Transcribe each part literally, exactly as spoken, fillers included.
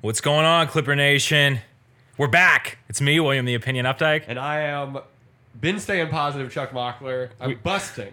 What's going on, Clipper Nation? We're back. It's me, William the Opinion Updike. And I am been staying positive, Chuck Mockler. I'm we, busting.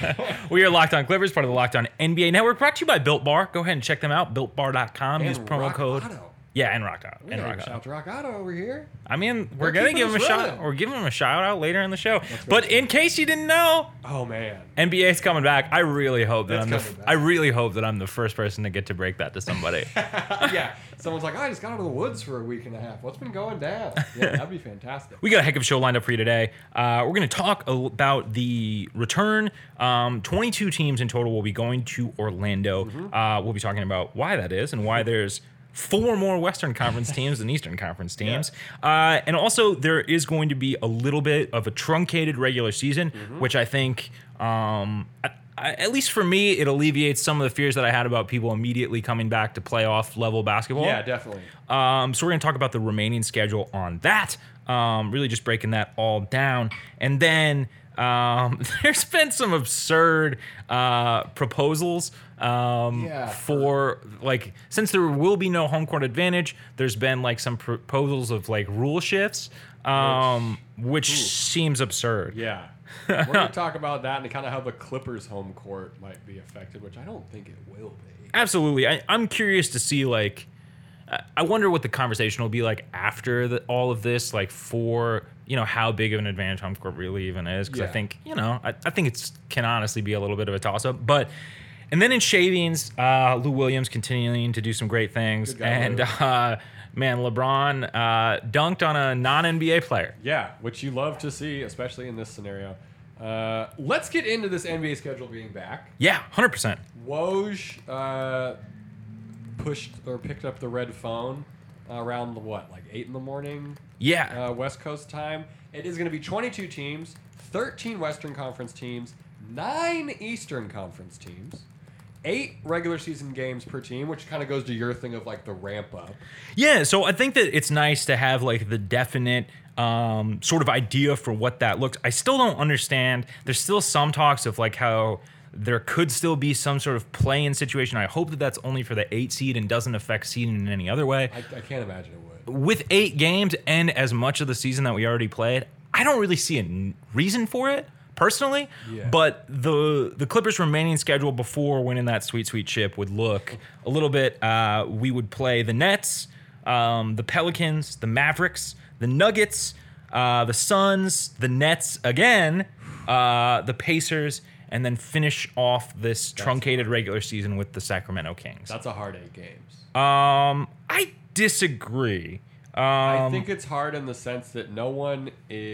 We are Locked On Clippers, part of the Locked On N B A Network, brought to you by Built Bar. Go ahead and check them out, built bar dot com. Use promo Rock code. Auto. Yeah, and Rock Auto. We And gotta Rock shout Auto. to Rock Auto over here. I mean, we're, We're going to keeping give him a us shout running. We're giving him a shout out later in the show. That's But right. in case you didn't know, Oh, man. N B A's coming back. I really hope that That's I'm the coming f- back. I really hope that I'm the first person to get to break that to somebody. Yeah. Someone's like, I just got out of the woods for a week and a half. What's been going down? Yeah, that'd be fantastic. We got a heck of a show lined up for you today. Uh, we're going to talk a- about the return. Um, twenty-two teams in total will be going to Orlando. Mm-hmm. Uh, we'll be talking about why that is and why there's four more Western Conference teams than Eastern Conference teams. Uh, and also, there is going to be a little bit of a truncated regular season, Mm-hmm. which I think, um, I, I, at least for me, it alleviates some of the fears that I had about people immediately coming back to playoff level basketball. Yeah, definitely. Um, so we're going to talk about the remaining schedule on that, um, really just breaking that all down. And then um, there's been some absurd uh, proposals um, Yeah. for, like, since there will be no home court advantage, there's been, like, some proposals of, like, rule shifts, um, which Ooh. seems absurd. Yeah. We're going to talk about that and kind of how the Clippers' home court might be affected, which I don't think it will be. Absolutely. I, I'm curious to see, like, I- I wonder what the conversation will be like after the, all of this, like for, you know, how big of an advantage home court really even is. Because I Yeah. think, you know, I, I think it's can honestly be a little bit of a toss-up. But, and then in shavings, uh, Lou Williams continuing to do some great things. Good guy, And, Lou. uh, man, LeBron uh, dunked on a non-N B A player. Yeah, which you love to see, especially in this scenario. Uh, let's get into this N B A schedule being back. Yeah, one hundred percent. Woj uh, pushed or picked up the red phone around the, what, like eight in the morning, Yeah. uh, West Coast time. It is going to be twenty-two teams, thirteen Western Conference teams, nine Eastern Conference teams, eight regular season games per team, which kind of goes to your thing of like the ramp up. Yeah, so I think that it's nice to have like the definite um, sort of idea for what that looks. I still don't understand. There's still some talks of like how there could still be some sort of play-in situation. I hope that that's only for the eight seed and doesn't affect seeding in any other way. I, I can't imagine it would. With eight games and as much of the season that we already played, I don't really see a n- reason for it personally. Yeah. But the the Clippers' remaining schedule before winning that sweet sweet chip would look a little bit. Uh, we would play the Nets, um, the Pelicans, the Mavericks, the Nuggets, uh, the Suns, the Nets again, uh, the Pacers, and then finish off this truncated regular season with the Sacramento Kings. That's a hard eight games. Um, I disagree. Um, I think it's hard in the sense that no one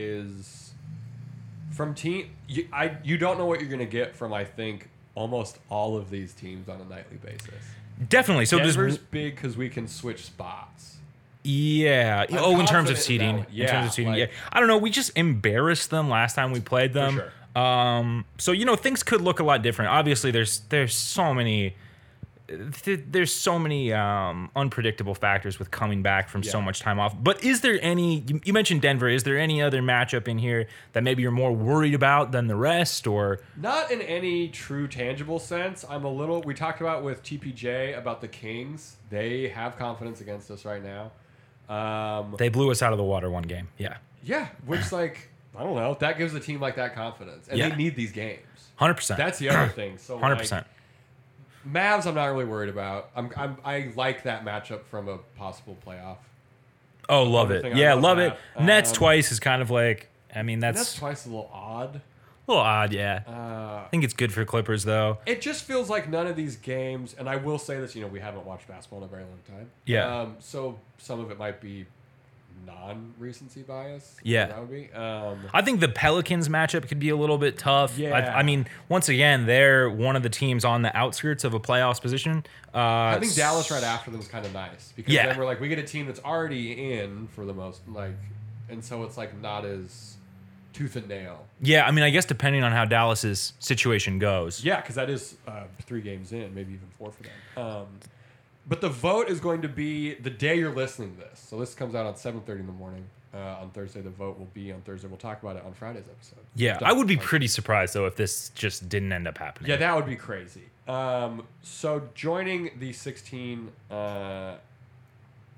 is from team. You, I you don't know what you're going to get from. I think almost all of these teams on a nightly basis. definitely. So Denver's does big because we can switch spots. yeah. I'm oh, in terms confident of in seeding. that. in Yeah, terms of seeding. like- yeah. I don't know. We just embarrassed them last time we played them. sure. Um. So you know things could look a lot different. Obviously, there's there's so many. th- There's so many um, unpredictable factors with coming back from so Yeah. much time off. But is there any? You, you mentioned Denver. Is there any other matchup in here that maybe you're more worried about than the rest? Or Not in any true tangible sense. I'm a little. We talked about with T P J about the Kings. They have confidence against us right now. Um, they blew us out of the water one game. Yeah, yeah, which like I don't know. That gives a team like that confidence, and Yeah. they need these games. hundred percent. That's the other thing. So Hundred like, percent. Mavs, I'm not really worried about. I'm, I'm I like that matchup from a possible playoff. Oh, love it. everything I Yeah, love love it. that. Nets Um, twice is kind of like. I mean, And that's, that's twice a little odd. a little odd. Yeah, Uh, I think it's good for Clippers though. it just feels like none of these games, and I will say this, you know, we haven't watched basketball in a very long time. Yeah. Um, so some of it might be non-recency bias. Yeah. That would be. Um, I think the Pelicans matchup could be a little bit tough. Yeah. I, I mean, once again, they're one of the teams on the outskirts of a playoffs position. Uh, I think Dallas right after them is kind of nice because Yeah. then we're like we get a team that's already in for the most like, and so it's like not as tooth and nail. Yeah, I mean, I guess depending on how Dallas's situation goes. Yeah, because that is uh, three games in, maybe even four for them. Um, but the vote is going to be the day you're listening to this. So this comes out on seven thirty in the morning. Uh, on Thursday, the vote will be on Thursday. We'll talk about it on Friday's episode. Yeah, I would be pretty surprised though if this just didn't end up happening. Yeah, that would be crazy. Um, so joining the sixteen, uh,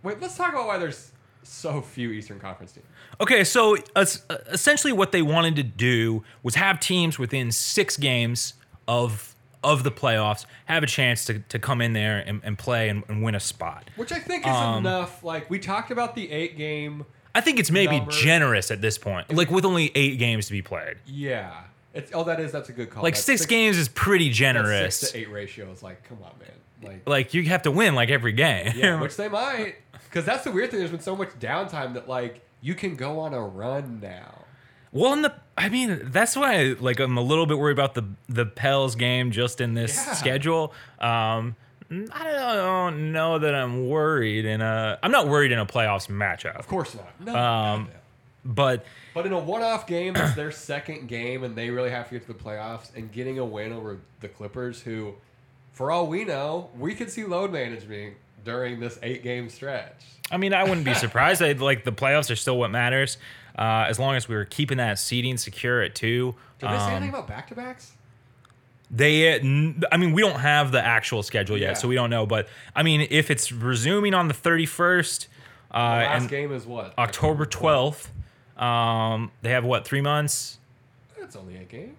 Wait, let's talk about why there's so few Eastern Conference teams. Okay, so uh, essentially what they wanted to do was have teams within six games of of the playoffs have a chance to, to come in there and, and play and, and win a spot. Which I think is Um, enough. Like, we talked about the eight game. I think it's maybe Number- generous at this point, like with only eight games to be played. Yeah. It's, oh, that is, that's a good call. Like That six, games is pretty that generous. Six to eight ratio is like, come on, man. Like, Like you have to win like every game. yeah, which they might. Because that's the weird thing. There's been so much downtime that, like, you can go on a run now. Well, in the, I mean, that's why like I'm a little bit worried about the the Pels game just in this Yeah. schedule. Um, I don't know that I'm worried in a. I'm not worried in a playoffs matchup. Of course not. No. Um, But But in a one-off game, it's their second game, and they really have to get to the playoffs. And getting a win over the Clippers, who, for all we know, we could see load management during this eight-game stretch. I mean, I wouldn't be surprised. I, like the playoffs are still what matters, uh, as long as we were keeping that seeding secure at two. Did they say Um, anything about back-to-backs? They, I mean, we don't have the actual schedule yet, Yeah. so we don't know. But I mean, if it's resuming on the thirty-first uh, The last and game is what? October twelfth, um, they have what, three months? It's only eight games.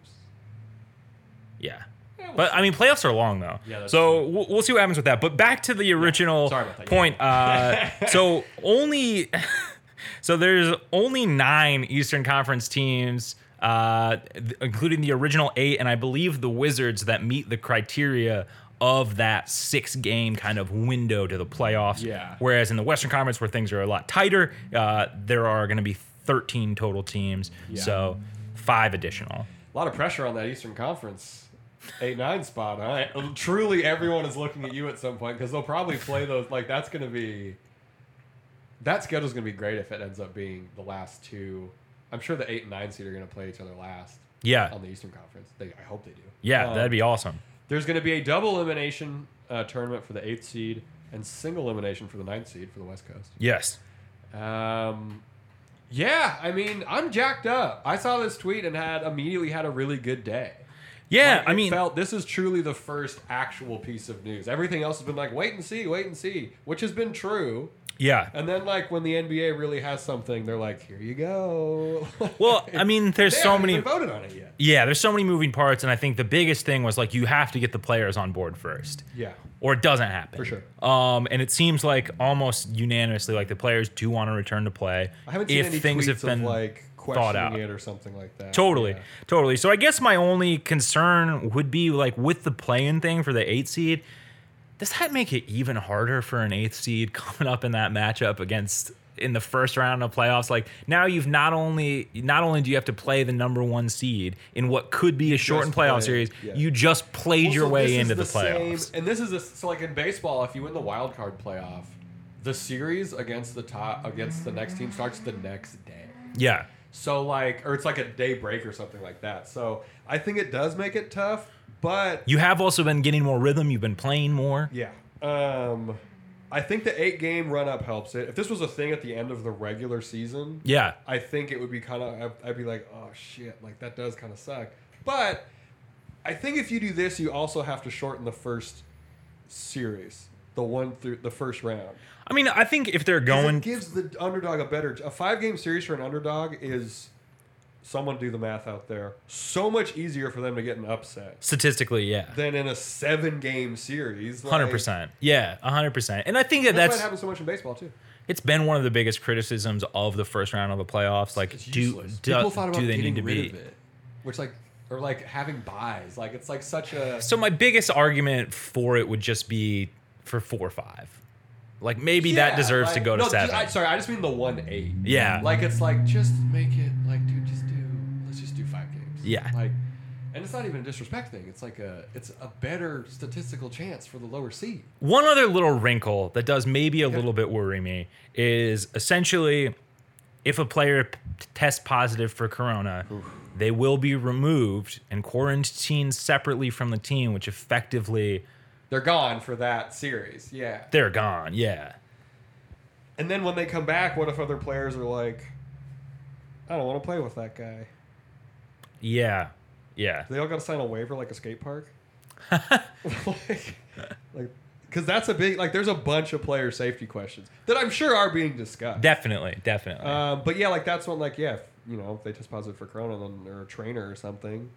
Yeah. Yeah, we'll But I mean, playoffs are long though. Yeah, that's so we'll, we'll see what happens with that. But back to the original Sorry about that, point. Uh, so only, so there's only nine Eastern Conference teams, uh, th- including the original eight, and I believe the Wizards that meet the criteria of that six-game kind of window to the playoffs. Yeah. Whereas in the Western Conference, where things are a lot tighter, uh, there are going to be thirteen total teams. Yeah. So five additional. A lot of pressure on that Eastern Conference eight nine spot. Huh? Truly, everyone is looking at you at some point because they'll probably play those. Like, that's going to be... That schedule's going to be great if it ends up being the last two. I'm sure the eight and nine seed are going to play each other last Yeah. on the Eastern Conference. They, I hope they do. Yeah, Um, that'd be awesome. There's going to be a double elimination uh, tournament for the eighth seed and single elimination for the ninth seed for the West Coast. Yes. Um, yeah, I mean, I'm jacked up. I saw this tweet and had immediately had a really good day. Yeah, Like, I it mean, felt this is truly the first actual piece of news. Everything else has been like, wait and see, wait and see, which has been true. yeah. And then, like, when the N B A really has something, they're like, here you go. Well, I mean, there's They so haven't many. even voted on it yet. Yeah, there's so many moving parts, and I think the biggest thing was like you have to get the players on board first, Yeah. or it doesn't happen For sure. Um, and it seems like almost unanimously, like the players do want to return to play. I haven't seen if any things tweets have been of, like, thought out. questioning it or something like that. Totally, Yeah. totally. So I guess my only concern would be like with the play-in thing for the eight seed. Does that make it even harder for an eighth seed coming up in that matchup against in the first round of playoffs? Like now you've not only not only do you have to play the number one seed in what could be a shortened playoff played, series, yeah. you just played Well, your so way this is into the, same- playoffs. and this is a, so like in baseball, if you win the wild card playoff, the series against the top against the next team starts the next day. Yeah. So like, or it's like a day break or something like that. So I think it does make it tough, but You have also been getting more rhythm. You've been playing more. yeah, um, I think the eight game run up helps it. If this was a thing at the end of the regular season, Yeah. I think it would be kind of, I'd, I'd be like, oh shit, like that does kind of suck. But I think if you do this, you also have to shorten the first series, the one through the first round. I mean, I think if they're 'Cause going it gives the underdog a better, a five game series for an underdog is, someone do the math out there, so much easier for them to get an upset statistically, yeah. than in a seven game series. Like, one hundred percent. Yeah, one hundred percent. And I think that That's, that's why it happens so much in baseball too. it's been one of the biggest criticisms of the first round of the playoffs. Like, It's do useless. do, People thought about do they getting need to rid be? of it, which like, or like having buys. Like it's like such a. So my biggest argument for it would just be for four or five. Like maybe that Yeah, deserves like- to go to no, seven. I, sorry, I just mean the one eight. Yeah. Like it's like just make it like dude, just do let's just do five games. Yeah. Like, and it's not even a disrespect thing. It's like a it's a better statistical chance for the lower seed. One other little wrinkle that does maybe a little bit worry me is essentially if a player p- tests positive for corona, they will be removed and quarantined separately from the team, which effectively They're gone for that series. Yeah. they're gone. Yeah. And then when they come back, what if other players are like, I don't want to play with that guy? Yeah. Yeah. They all got to sign a waiver like a skate park. like, like, because that's a big like. There's a bunch of player safety questions that I'm sure are being discussed. Definitely, definitely. Um, but yeah, like that's when like yeah, if, you know, if they test positive for corona, then they're a trainer or something.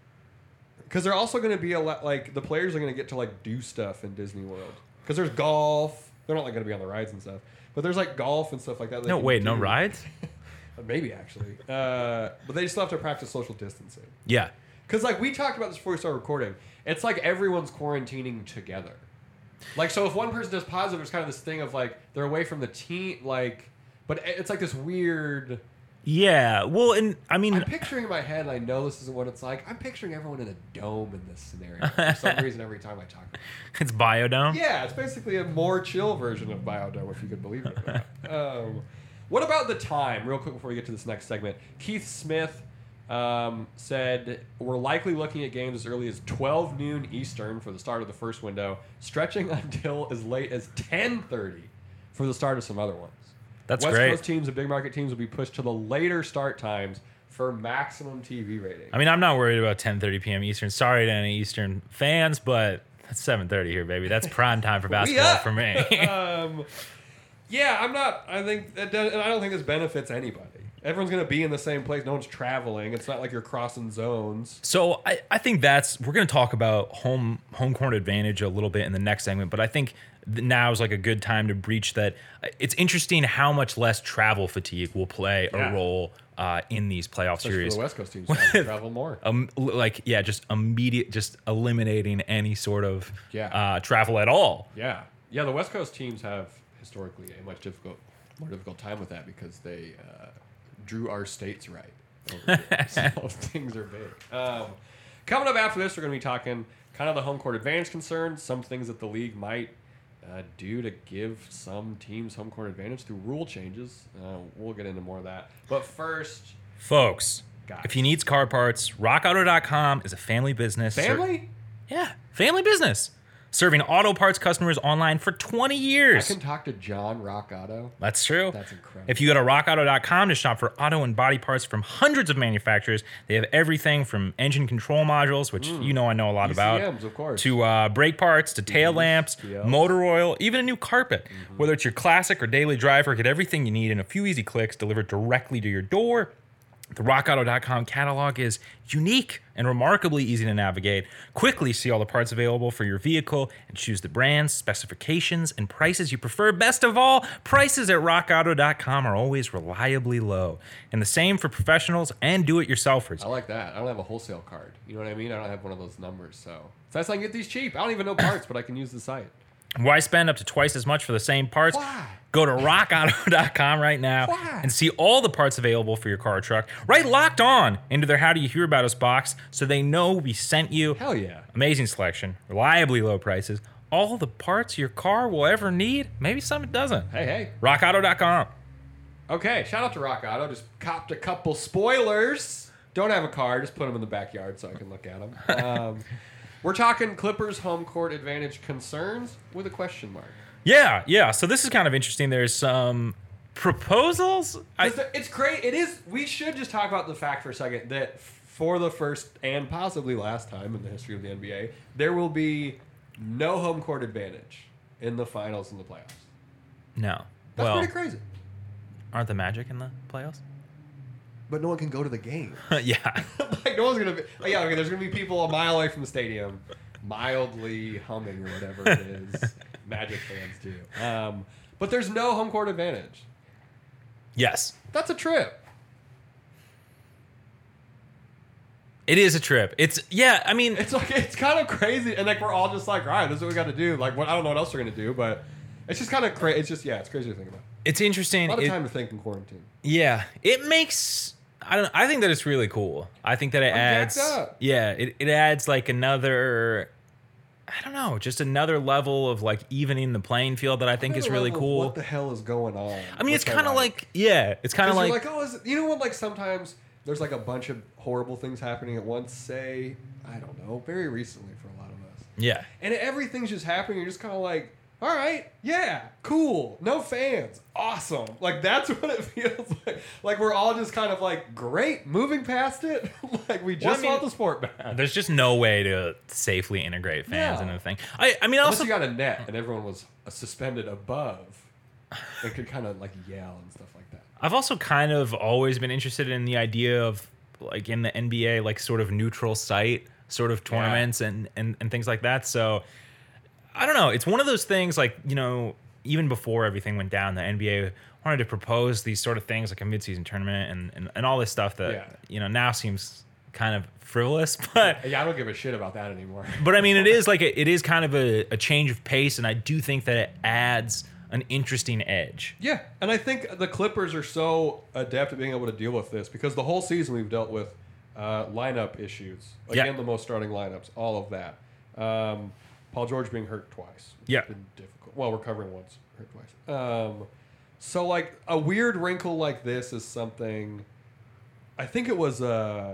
Because they're also going to be a lot like the players are going to get to like do stuff in Disney World. Because there's golf. They're not like going to be on the rides and stuff, but there's like golf and stuff like that. no, wait, no rides? Maybe actually, uh, but they still have to practice social distancing. Yeah. Because like we talked about this before we started recording, it's like everyone's quarantining together. Like so, if one person does positive, it's kind of this thing of like they're away from the team, like, but it's like this weird. Yeah. Well, and I mean, I'm picturing in my head, and I know this isn't what it's like. I'm picturing everyone in a dome in this scenario for some reason every time I talk about it. It's Biodome. Yeah, it's basically a more chill version of Biodome, if you could believe it or not. Um, what about the time? Real quick before we get to this next segment. Keith Smith um, said, we're likely looking at games as early as twelve noon Eastern for the start of the first window, stretching until as late as ten thirty for the start of some other ones. That's West great. Coast teams and big market teams will be pushed to the later start times for maximum T V rating. I mean, I'm not worried about ten thirty p.m. Eastern. Sorry to any Eastern fans, but that's seven thirty here, baby. That's prime time for basketball for me. um, yeah, I'm not. I think that does, and I don't think this benefits anybody. Everyone's going to be in the same place. No one's traveling. It's not like you're crossing zones. So I, I think that's we're going to talk about home home court advantage a little bit in the next segment, but I think now is like a good time to breach that. It's interesting how much less travel fatigue will play Yeah. a role uh, in these playoff Especially series. for the West Coast teams have to travel more. Um, like yeah, just immediate, just eliminating any sort of Yeah. uh, travel at all. Yeah, yeah. The West Coast teams have historically a much difficult, more difficult time with that because they uh, drew our states right. Over here. So things are big. Um, coming up after this, we're going to be talking kind of the home court advantage concerns, some things that the league might uh, do to give some teams home court advantage through rule changes. Uh, we'll get into more of that. But first, Folks, Guys. if you need car parts, rock auto dot com is a family business. family? Yeah, family business. Serving auto parts customers online for twenty I years. can talk to John Rock Auto. That's true. That's incredible. If you go to rock auto dot com to shop for auto and body parts from hundreds of manufacturers, they have everything from engine control modules, which you know I know a lot E C Ms, about, of course. to uh, brake parts, to tail lamps, T Ls. motor oil, even a new carpet. Whether it's your classic or daily driver, get everything you need in a few easy clicks delivered directly to your door. The rock auto dot com catalog is unique and remarkably easy to navigate. Quickly see all the parts available for your vehicle and choose the brands, specifications, and prices you prefer. Best of all, prices at rock auto dot com are always reliably low. And the same for professionals and do-it-yourselfers. I like that. I don't have a wholesale card. You know what I mean? I don't have one of those numbers, so it's nice I can get these cheap. I don't even know parts, but I can use the site. Why spend up to twice as much for the same parts? Why? Go to rock auto dot com right now Why? and see all the parts available for your car or truck. Right locked on into their How Do You Hear About Us box so they know we sent you. Hell yeah. Amazing selection, reliably low prices, all the parts your car will ever need. Maybe some it doesn't. Hey, hey. rock auto dot com. Okay, shout out to Rock Auto. Just copped a couple spoilers. Don't have a car. Just put them in the backyard so I can look at them. Um, we're talking Clippers home court advantage concerns with a question mark. Yeah, yeah. So this is kind of interesting. There's some proposals. I, It's, it's great. It is. We should just talk about the fact for a second that for the first and possibly last time in the history of the N B A, there will be no home court advantage in the finals and the playoffs. no. That's well, pretty crazy. aren't the Magic in the playoffs? But no one can go to the game. yeah. Like no one's gonna be. Oh, yeah, okay. There's gonna be people a mile away from the stadium, mildly humming or whatever it is. Magic fans do. Um, but there's no home court advantage. Yes. That's a trip. It is a trip. It's yeah. I mean, It's like it's kind of crazy, and like we're all just like, all right, this is what we got to do. Like, what I don't know what else we're gonna do, but it's just kind of crazy. It's just yeah, it's crazy to think about. it's interesting. A lot of It- time to think in quarantine. Yeah, it makes. I don't. I think that it's really cool. I think that it I'm adds. jacked up. Yeah, it, it adds like another. I don't know, just another level of like evening the playing field that I think is Another really level of cool. What the hell is going on? I mean, it's which kind of like yeah, it's kind of Because like, you're like, oh, is it, you know what? Like sometimes there's like a bunch of horrible things happening at once. Say, I don't know, very recently for a lot of us, yeah, and everything's just happening. You're just kind of like, all right, yeah, cool, no fans, awesome. Like that's what it feels like. Like we're all just kind of like, great, moving past it. Like we just Well, I mean, want the sport back. There's just no way to safely integrate fans No. into the thing. I, I mean, Unless also you got a net and everyone was suspended above, and could kind of like yell and stuff like that. I've also kind of always been interested in the idea of like in the N B A, like sort of neutral site sort of tournaments and, and, and things like that. So I don't know. It's one of those things like, you know, even before everything went down, the N B A wanted to propose these sort of things like a midseason tournament and, and, and all this stuff that, Yeah. you know, now seems kind of frivolous, but Yeah, I don't give a shit about that anymore. but I mean, it is like a, it is kind of a, a change of pace. And I do think that it adds an interesting edge. Yeah, and I think the Clippers are so adept at being able to deal with this because the whole season we've dealt with uh, lineup issues. Again, Yeah. the most starting lineups, all of that. Um, Paul George being hurt twice. Which Yeah. has been difficult. Well, recovering once, hurt twice. Um, so, like, a weird wrinkle like this is something. I think it was. Uh,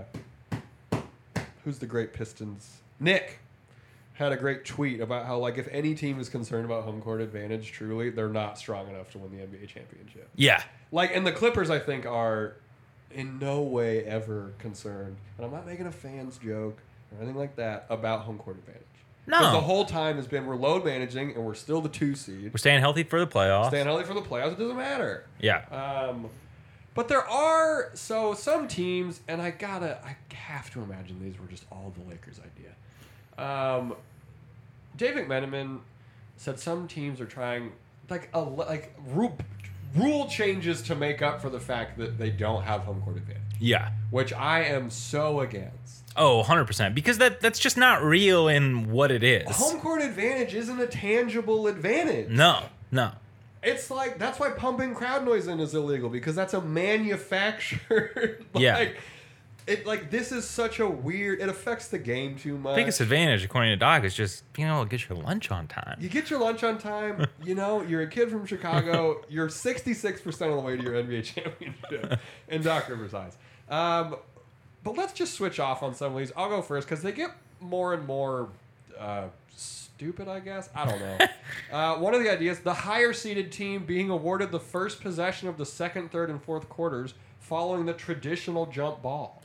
who's the great Pistons? Nick had a great tweet about how, like, if any team is concerned about home court advantage, truly, they're not strong enough to win the N B A championship. Yeah. Like, and the Clippers, I think, are in no way ever concerned, and I'm not making a fans joke or anything like that, about home court advantage. No. Because the whole time has been we're load managing, and we're still the two seed. We're staying healthy for the playoffs. Staying healthy for the playoffs, it doesn't matter. Yeah. Um, but there are, so some teams, and I gotta, I have to imagine these were just all the Lakers' idea. Um, Dave McMenamin said some teams are trying like a like rule rule changes to make up for the fact that they don't have home court advantage, Yeah. which I am so against. Oh, one hundred percent. Because that that's just not real in what it is. Home court advantage isn't a tangible advantage. No. No. It's like that's why pumping crowd noise in is illegal because that's a manufactured. like, Yeah. It like this is such a weird. It affects the game too much. Biggest advantage, according to Doc, is just being able to get your lunch on time. You get your lunch on time. You know, you're a kid from Chicago. You're sixty-six percent of the way to your N B A championship in Doc Rivers' eyes. Um, but let's just switch off on some of these. I'll go first because they get more and more uh, stupid, I guess. I don't know. uh, one of the ideas, the higher seeded team being awarded the first possession of the second, third, and fourth quarters following the traditional jump ball.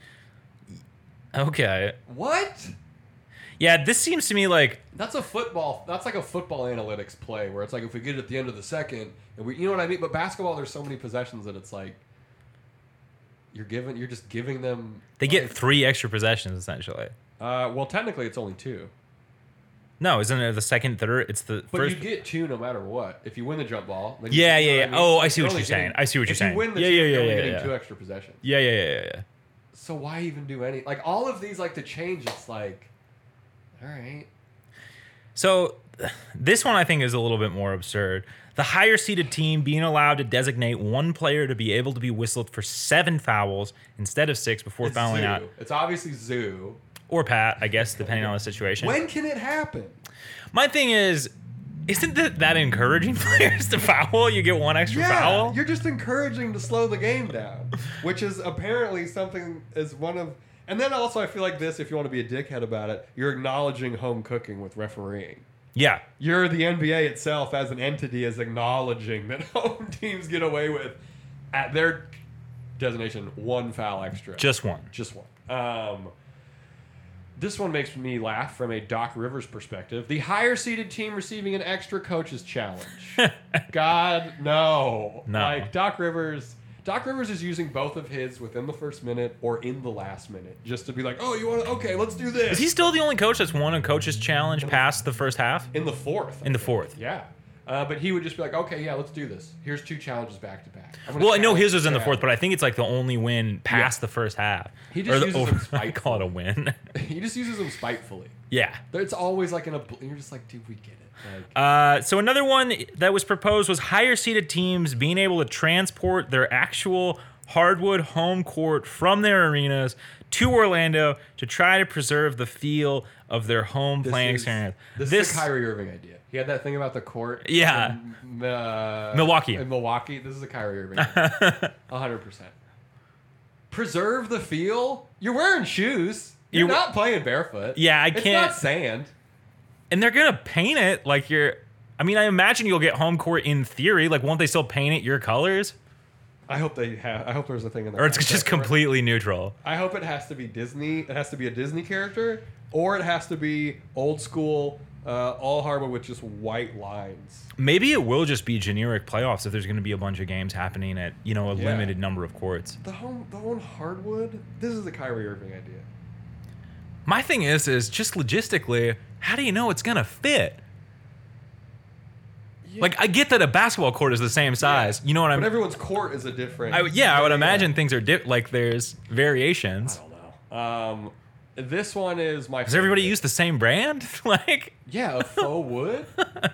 Okay. What? Yeah, this seems to me like That's a football. That's like a football analytics play where it's like if we get it at the end of the second, and we, you know what I mean. But basketball, there's so many possessions that it's like you're giving, you're just giving them. they get like, three extra possessions essentially. Uh, well, technically, it's only two, No, isn't it the second, third? It's the but first. you get two no matter what. If you win the jump ball, then Yeah, you, yeah, you yeah. know what Oh, mean? I see what only you're saying. getting- I see what you're if saying. you win the Yeah, two, yeah, you're yeah, only yeah, getting yeah. two extra possessions. Yeah, yeah, yeah, yeah, yeah. So why even do any? Like all of these, like to change. It's like, all right. So this one I think is a little bit more absurd. The higher seeded team being allowed to designate one player to be able to be whistled for seven fouls instead of six before It's fouling Zoo. out. It's obviously Zoo. Or Pat, I guess, depending on the situation. When can it happen? My thing is, isn't that, that encouraging players to foul? You get one extra Yeah, foul? you're just encouraging to slow the game down, which is apparently something is one of. And then also, I feel like this, if you want to be a dickhead about it, you're acknowledging home cooking with refereeing. Yeah. You're the N B A itself as an entity is acknowledging that home teams get away with, at their designation, one foul extra. Just one. Just one. Um, this one makes me laugh from a Doc Rivers perspective. The higher seeded team receiving an extra coach's challenge. God, no. No. Like Doc Rivers. Doc Rivers is using both of his within the first minute or in the last minute just to be like, oh, you want to? Okay, let's do this. Is he still the only coach that's won a coach's challenge past the first half? in the fourth? In the fourth. Yeah. Uh, but he would just be like, okay, yeah, let's do this. Here's two challenges back to back. I'm gonna Well, I know challenge his was in the Chad. fourth, but I think it's like the only win past the first half. He just Or the- uses or- them I call it a win. He just uses them spitefully. Yeah. It's always like in a. You're just like, dude, we get it. Like, Uh, so another one that was proposed was higher seeded teams being able to transport their actual hardwood home court from their arenas to Orlando to try to preserve the feel of their home this playing is, experience. This, is a Kyrie Irving idea. He had that thing about the court. Yeah. In, uh, Milwaukee. In Milwaukee. This is a Kyrie Irving idea. one hundred percent. Preserve the feel? You're wearing shoes. You're You- not playing barefoot. Yeah, I It's can't- not sand. And they're gonna paint it like you're I mean, I imagine you'll get home court in theory. Like, won't they still paint it your colors? I hope they have. I hope there's a thing in there. Or it's just completely neutral. I hope it has to be Disney. It has to be a Disney character, or it has to be old school, uh, all hardwood with just white lines. Maybe it will just be generic playoffs if there's going to be a bunch of games happening at, you know, a Yeah. limited number of courts. The home, the home hardwood. This is the Kyrie Irving idea. My thing is, is just logistically, how do you know it's going to fit? Yeah. Like, I get that a basketball court is the same size. Yeah. You know what But I'm... everyone's court is a different. I, yeah, I would Yeah. imagine things are di- like there's I variations. don't know. Um, this one is my. Does everybody favorite. use the same brand? Like, Yeah, a faux wood.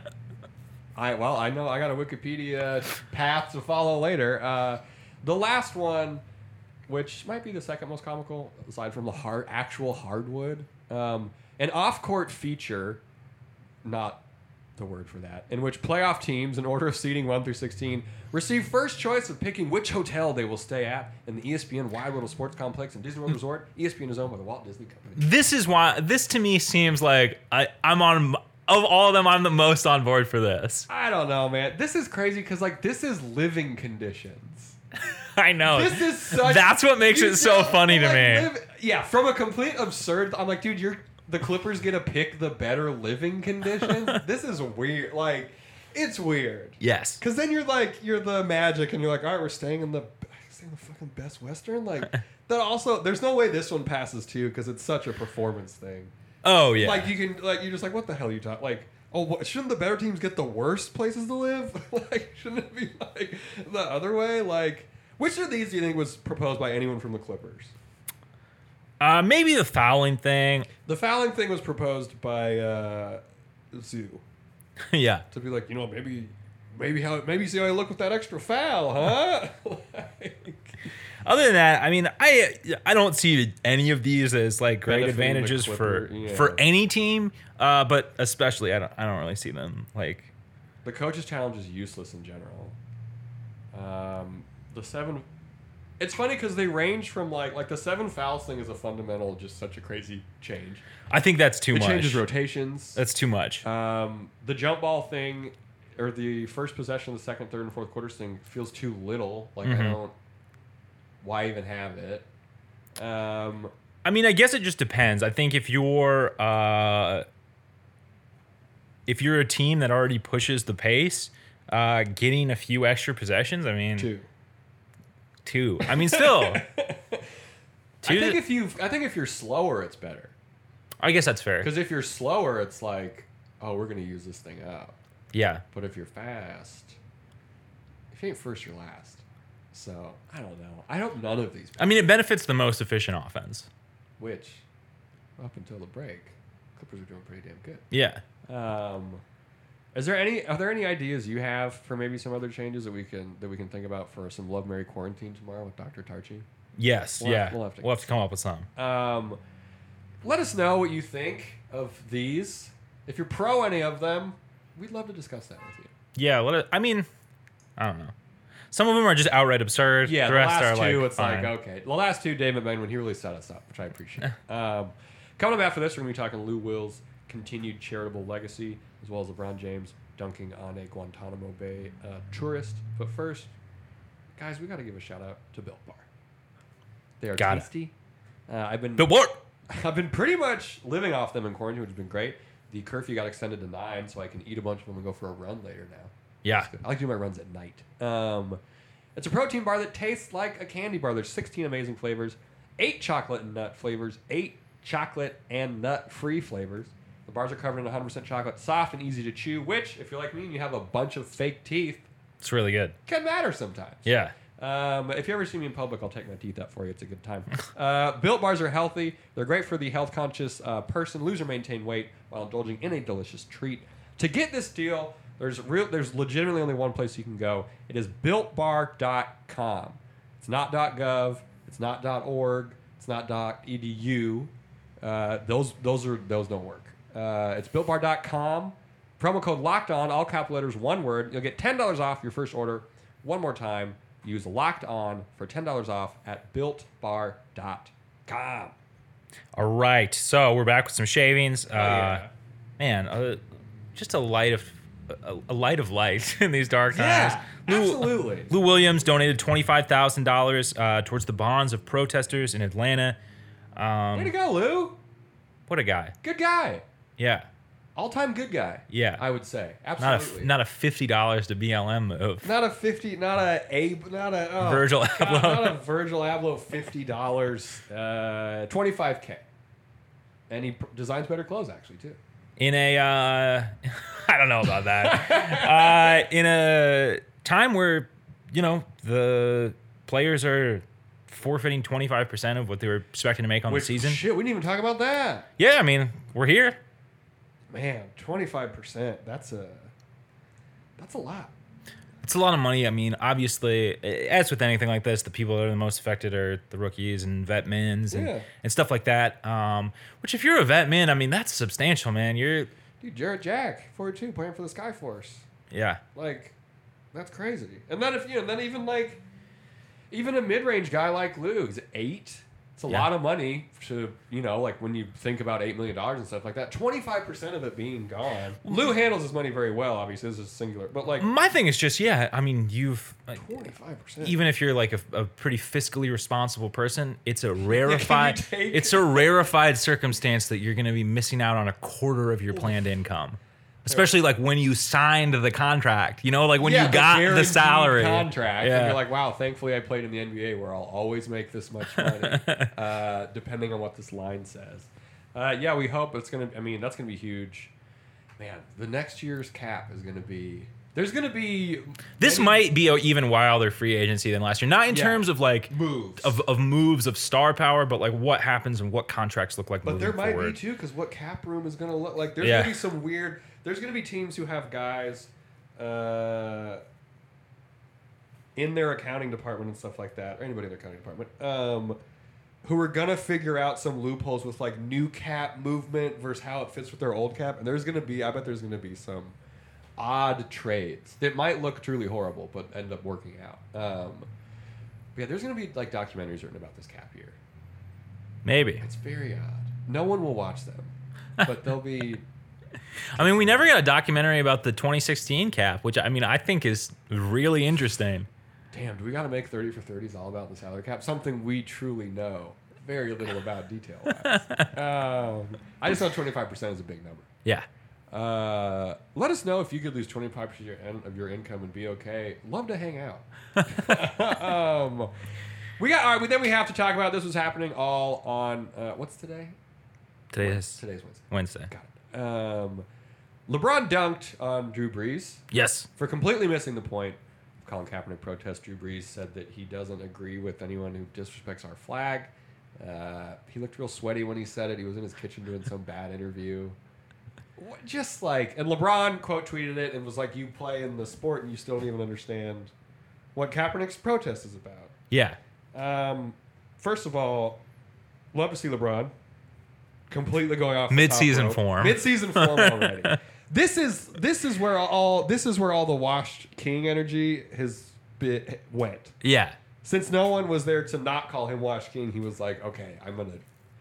I well, I know I got a Wikipedia path to follow later. Uh, the last one, which might be the second most comical, aside from the hard actual hardwood, um, an off-court feature, not the word for that, in which playoff teams, in order of seeding one through sixteen, receive first choice of picking which hotel they will stay at in the E S P N Wide World of Sports Complex and Disney World Resort. E S P N is owned by the Walt Disney Company. this is why... This, to me, seems like I, I'm on... Of all of them, I'm the most on board for this. I don't know, man. This is crazy because, like, this is living conditions. I know. This is such. That's what makes you it so don't, funny to like, me. live- yeah, from a complete absurd. I'm like, dude, you're the Clippers get to pick the better living conditions. This is weird. Like, it's weird. Yes. Because then you're like, you're the Magic, and you're like, all right, we're staying in the, staying in the fucking Best Western. Like, that also, there's no way this one passes too because it's such a performance thing. Oh, yeah. Like you can, like you're just like, what the hell are you talking? Like, oh, what, shouldn't the better teams get the worst places to live? Like, shouldn't it be like the other way? Like, which of these do you think was proposed by anyone from the Clippers? Uh, maybe the fouling thing. The fouling thing was proposed by uh, Zoo Yeah. to be like, you know, maybe, maybe how, maybe see how I look with that extra foul, huh? Like, Other than that, I mean, I I don't see any of these as like great Benefiting the advantages for Clipper, yeah. for any team, uh, but especially I don't I don't really see them like. the coach's challenge is useless in general. Um, the seven, it's funny because they range from like like the seven fouls thing is a fundamental, just such a crazy change. I think that's too It much. changes rotations. That's too much. Um, the jump ball thing, or the first possession of the second, third, and fourth quarters thing feels too little. Like Mhm. I don't. Why even have it? Um, I mean, I guess it just depends. I think if you're uh, if you're a team that already pushes the pace, uh, getting a few extra possessions. I mean, two. two. I mean, still. I two. think if you, I think if you're slower, it's better. I guess that's fair. Because if you're slower, it's like, oh, we're gonna use this thing up. Yeah. But if you're fast, if you ain't first, you're last. So I don't know. I hope none of these. I mean, it benefits the most efficient offense. Which, up until the break, Clippers are doing pretty damn good. Yeah. Um, is there any? Are there any ideas you have for maybe some other changes that we can that we can think about for some Love Mary Quarantine tomorrow with Doctor Tarchi? Yes. We'll yeah. have- we'll have to- we'll have to come up with some. Um, let us know what you think of these. If you're pro any of them, we'd love to discuss that with you. Yeah. Let it, I mean, I don't know. Some of them are just outright absurd. Yeah, the the, rest last are two, like it's fine. like, okay. The last two, David McMahon, when he really set us up, which I appreciate. um, coming up after this, we're going to be talking Lou Will's continued charitable legacy, as well as LeBron James dunking on a Guantanamo Bay uh, tourist. But first, guys, we got to give a shout out to Built Bar. They are Got it. tasty. Uh, I've been But what? I've been pretty much living off them in quarantine, which has been great. The curfew got extended to nine, so I can eat a bunch of them and go for a run later now. Yeah. I like to do my runs at night. Um, it's a protein bar that tastes like a candy bar. There's sixteen amazing flavors, eight chocolate and nut flavors, eight chocolate and nut-free flavors. The bars are covered in one hundred percent chocolate, soft and easy to chew, which, if you're like me and you have a bunch of fake teeth, It's really good. can matter sometimes. Yeah. Um, if you ever see me in public, I'll take my teeth out for you. It's a good time. Uh, Built Bars are healthy. They're great for the health-conscious uh, person. Lose or maintain weight while indulging in a delicious treat. To get this deal, there's real. There's legitimately only one place you can go. It is built bar dot com. It's not .gov. It's not .org. It's not .edu. Uh, those those are those don't work. Uh, it's built bar dot com. Promo code locked on, all capital letters, one word. You'll get ten dollars off your first order. One more time. Use locked on for ten dollars off at built bar dot com. All right. So we're back with some shavings. Uh, yeah. Man, uh, just a light of a, a light of light in these dark times. Yeah, Lou, absolutely. Lou Williams donated twenty-five thousand dollars uh, towards the bonds of protesters in Atlanta. Um, Way to go, Lou. what a guy. Good guy. Yeah. All-time good guy. Yeah. I would say. Not Absolutely. a, not a fifty dollars to B L M move. Not a fifty, not a Abe, not a oh, Virgil God, Abloh. not a Virgil Abloh fifty dollars, uh, twenty five k, and he pr- designs better clothes actually too. In a, uh, I don't know about that. uh, in a time where, you know, the players are forfeiting twenty-five percent of what they were expecting to make on Which, the season. Shit, we didn't even talk about that. Yeah, I mean, we're here. Man, twenty five percent. That's a, that's a lot. It's a lot of money. I mean, obviously, as with anything like this, the people that are the most affected are the rookies and vet mins and, Yeah. and stuff like that. Um, which, if you're a vet min, I mean, that's substantial, man. You're, Dude, Jarrett Jack, forty-two, playing for the Skyforce. yeah. Like, that's crazy. And then if you know, then even like, even a mid-range guy like Lou, he's eight. It's a Yeah. lot of money to, you know, like when you think about eight million dollars and stuff like that. Twenty-five percent of it being gone. Lou handles his money very well. Obviously, this is singular, but like My thing is just, yeah, I mean, you've, like, twenty-five percent. even if you're like a, a pretty fiscally responsible person, it's a rarefied, take it's a rarefied circumstance that you're going to be missing out on a quarter of your planned income. Especially like when you signed the contract, you know, like when yeah, you got the guaranteed salary contract, Yeah. and you're like, wow, thankfully I played in the N B A where I'll always make this much money, uh, depending on what this line says. Uh, yeah, we hope it's gonna. I mean, that's gonna be huge. Man, the next year's cap is gonna be. There's gonna be. This many might be an even wilder free agency than last year. Not in Yeah. terms of like moves, of, of moves of star power, but like what happens and what contracts look like but moving there might forward. be too, because what cap room is gonna look like? There's Yeah. gonna be some weird. There's gonna be teams who have guys. Uh, in their accounting department and stuff like that, or anybody in their accounting department, um, who are gonna figure out some loopholes with like new cap movement versus how it fits with their old cap, and there's gonna be, I bet there's gonna be some odd trades that might look truly horrible but end up working out. Um, but yeah, there's gonna be like documentaries written about this cap year. Maybe. It's very odd. No one will watch them, but they'll be. I mean, we never got a documentary about the twenty sixteen cap, which I mean, I think is really interesting. Damn, do we got to make thirty for thirties all about the salary cap? Something we truly know very little about detail. um, I just know twenty-five percent is a big number. Yeah. Uh, let us know if you could lose twenty-five percent of your income and be okay. Love to hang out. um, we got, all right, then we have to talk about this was happening all on, uh, what's today? Today's Today's Wednesday. Wednesday. Got it. Um, LeBron dunked on Drew Brees. Yes. For completely missing the point, Colin Kaepernick protest. Drew Brees said that he doesn't agree with anyone who disrespects our flag. Uh, he looked real sweaty when he said it. He was in his kitchen doing some bad interview. What, just like, and LeBron quote tweeted it and was like, "You play in the sport and you still don't even understand what Kaepernick's protest is about." Yeah. Um, first of all, love to see LeBron completely going off the Mid-season top rope. form. Mid-season form already. This is this is where all this is where all the washed king energy has bit went. Yeah. Since no one was there to not call him washed king, he was like, "Okay, I'm gonna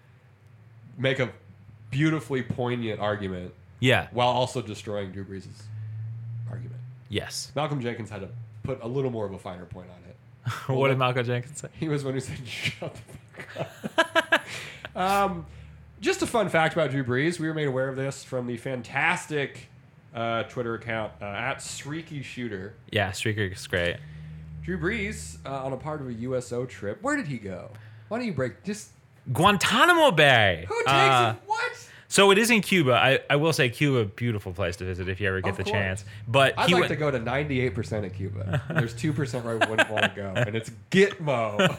make a beautifully poignant argument Yeah. while also destroying Drew Brees' argument." Yes. Malcolm Jenkins had to put a little more of a finer point on it. What did Malcolm Jenkins say? He was one who said, "Shut the fuck up." um, just a fun fact about Drew Brees. We were made aware of this from the fantastic uh, Twitter account uh, at Streaky Shooter. Yeah, Streaker is great. Drew Brees uh, on a part of a U S O trip. Where did he go? Why don't you break? Just Guantanamo Bay. who takes Uh, it? What? So it is in Cuba. I, I will say Cuba, beautiful place to visit if you ever get Of the course. chance. But I'd he like went, to go to ninety-eight percent of Cuba. There's two percent where I wouldn't want to go, and it's Gitmo.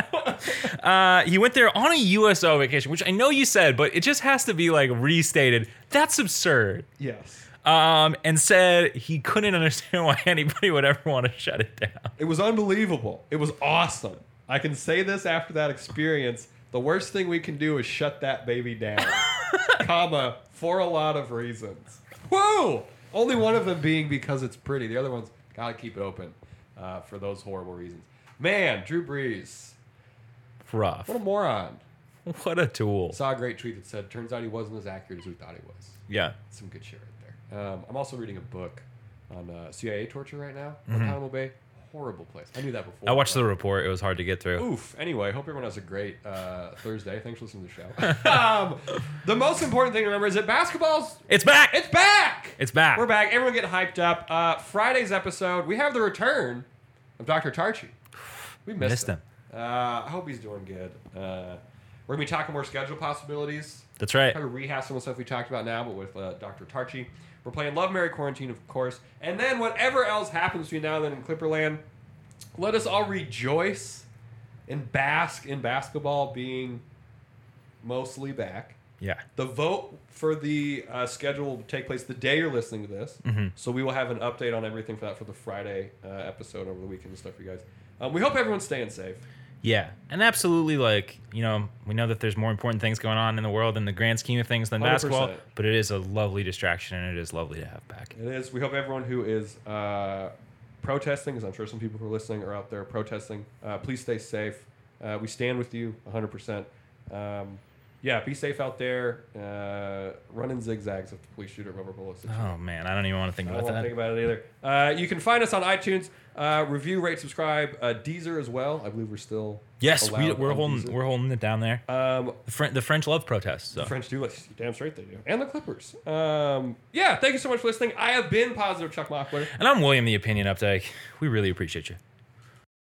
uh, he went there on a U S O vacation, which I know you said, but it just has to be like restated. That's absurd. Yes. Um, and said he couldn't understand why anybody would ever want to shut it down. It was unbelievable. It was awesome. I can say this after that experience. The worst thing we can do is shut that baby down. Comma, for a lot of reasons. Whoa! Only one of them being because it's pretty. The other one's gotta keep it open uh, for those horrible reasons. Man, Drew Brees. Rough. What a moron. What a tool. Saw a great tweet that said, turns out he wasn't as accurate as we thought he was. Yeah. Some good shit right there. Um, I'm also reading a book on uh, C I A torture right now. Guantanamo Bay, horrible place. I knew that before. I watched but- the report. It was hard to get through. Oof. Anyway, hope everyone has a great uh, Thursday. Thanks for listening to the show. um, the most important thing to remember is that basketball's It's back. it's back. It's back. We're back. Everyone get hyped up. Uh, Friday's episode, we have the return of Doctor Tarchi. We missed, Missed him. him. Uh, I hope he's doing good. Uh, we're gonna be talking more schedule possibilities. That's right. Probably rehash some of the stuff we talked about now, but with uh, Doctor Tarchi. We're playing Love, Marry, Quarantine, of course. And then whatever else happens between now and then in Clipperland, let us all rejoice and bask in basketball being mostly back. Yeah. The vote for the uh, schedule will take place the day you're listening to this. Mm-hmm. So we will have an update on everything for that for the Friday uh, episode over the weekend and stuff for you guys. Um, we hope everyone's staying safe. Yeah, and absolutely, like, you know, we know that there's more important things going on in the world in the grand scheme of things than one hundred basketball, percent. but it is a lovely distraction, and it is lovely to have back. It is. We hope everyone who is uh, protesting, because I'm sure some people who are listening are out there protesting, uh, please stay safe. Uh, we stand with you one hundred percent. Um, yeah, be safe out there. Uh, run in zigzags if the police shoot at rubber bullets. Oh, man, I don't even want to think I about don't want to that. think about it either. Uh, you can find us on iTunes. Uh, review, rate, subscribe. Uh, Deezer as well. I believe we're still Yes, we, allowed we're on holding Deezer. we're holding it down there. Um, The, Fren- the French love protests. So. the French do. Like, damn straight they do. And the Clippers. Um, yeah, thank you so much for listening. I have been Positive Chuck Mockler. And I'm William the Opinion Updike. We really appreciate you.